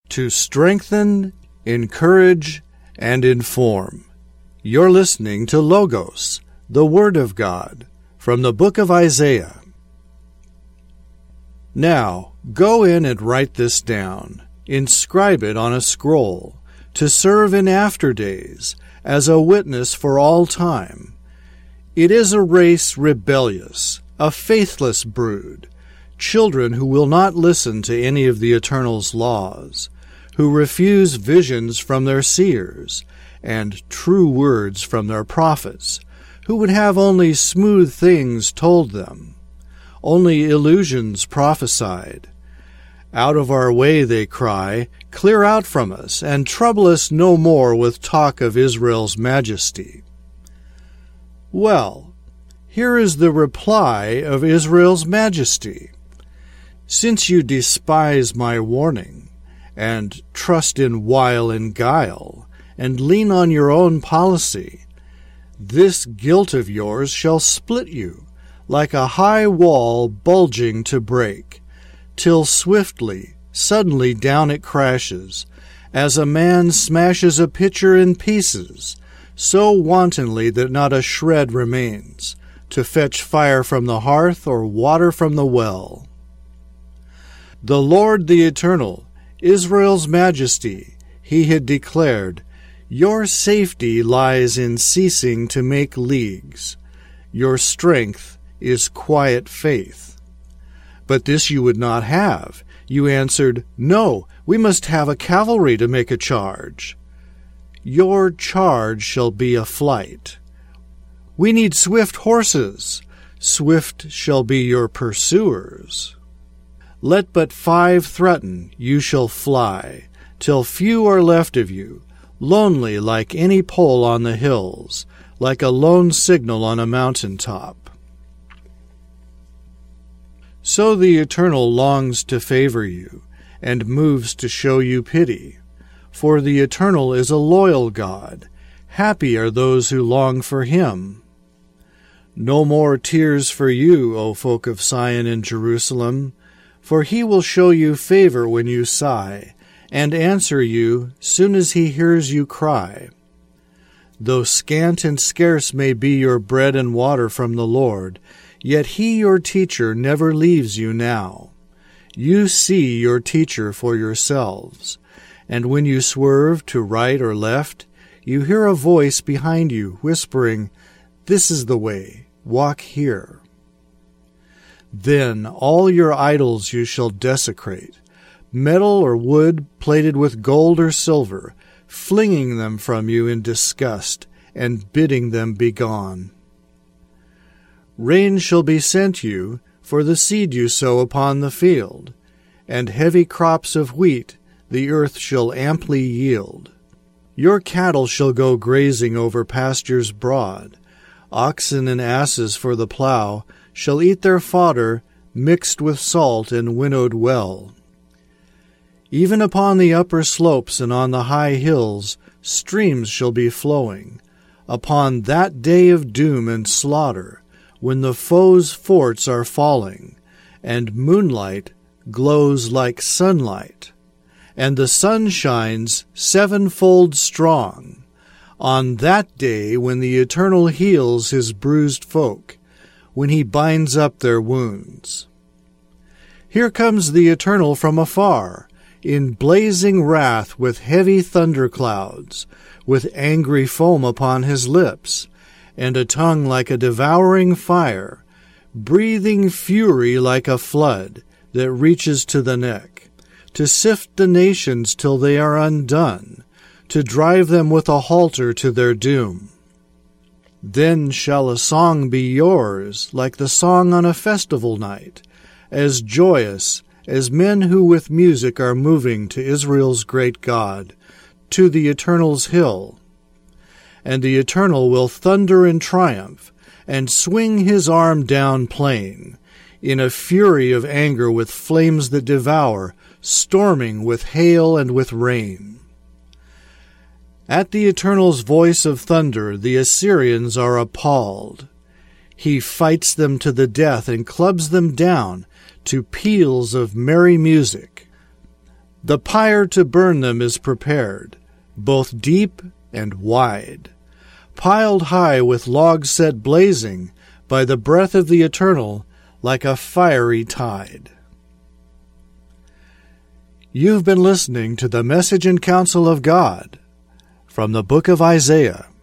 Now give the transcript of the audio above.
to strengthen, encourage, and inform. You're listening to Logos, the Word of God, from the book of Isaiah. Now, go in and write this down, inscribe it on a scroll, to serve in after days, as a witness for all time. It is a race rebellious, a faithless brood, children who will not listen to any of the Eternal's laws, who refuse visions from their seers, and true words from their prophets, who would have only smooth things told them, only illusions prophesied. Out of our way, they cry, clear out from us, and trouble us no more with talk of Israel's majesty. Well, here is the reply of Israel's majesty. Since you despise my warning, and trust in wile and guile, and lean on your own policy, this guilt of yours shall split you, like a high wall bulging to break, till swiftly, suddenly down it crashes, as a man smashes a pitcher in pieces, so wantonly that not a shred remains, to fetch fire from the hearth or water from the well. The Lord the Eternal, Israel's majesty, he had declared, your safety lies in ceasing to make leagues. Your strength is quiet faith. But this you would not have. You answered, no, we must have a cavalry to make a charge. Your charge shall be a flight. We need swift horses. Swift shall be your pursuers. Let but 5 threaten, you shall fly, till few are left of you, lonely like any pole on the hills, like a lone signal on a mountain top. So the Eternal longs to favor you, and moves to show you pity. For the Eternal is a loyal God. Happy are those who long for him. No more tears for you, O folk of Zion and Jerusalem, for he will show you favor when you sigh, and answer you soon as he hears you cry. Though scant and scarce may be your bread and water from the Lord, yet he, your teacher, never leaves you now. You see your teacher for yourselves, and when you swerve to right or left, you hear a voice behind you whispering, this is the way, walk here. Then all your idols you shall desecrate, metal or wood plated with gold or silver, flinging them from you in disgust, and bidding them begone. Rain shall be sent you for the seed you sow upon the field, and heavy crops of wheat the earth shall amply yield. Your cattle shall go grazing over pastures broad, oxen and asses for the plow shall eat their fodder mixed with salt and winnowed well. Even upon the upper slopes and on the high hills streams shall be flowing, upon that day of doom and slaughter, when the foe's forts are falling, and moonlight glows like sunlight, and the sun shines 7-fold strong, on that day when the Eternal heals his bruised folk, when he binds up their wounds. Here comes the Eternal from afar, in blazing wrath with heavy thunderclouds, with angry foam upon his lips, and a tongue like a devouring fire, breathing fury like a flood that reaches to the neck, to sift the nations till they are undone, to drive them with a halter to their doom. Then shall a song be yours, like the song on a festival night, as joyous as men who with music are moving to Israel's great God, to the Eternal's hill. And the Eternal will thunder in triumph, and swing his arm down plain, in a fury of anger with flames that devour, storming with hail and with rain. At the Eternal's voice of thunder the Assyrians are appalled. He fights them to the death and clubs them down to peals of merry music. The pyre to burn them is prepared, both deep and wide, piled high with logs set blazing by the breath of the Eternal like a fiery tide. You've been listening to the Message and Counsel of God from the book of Isaiah.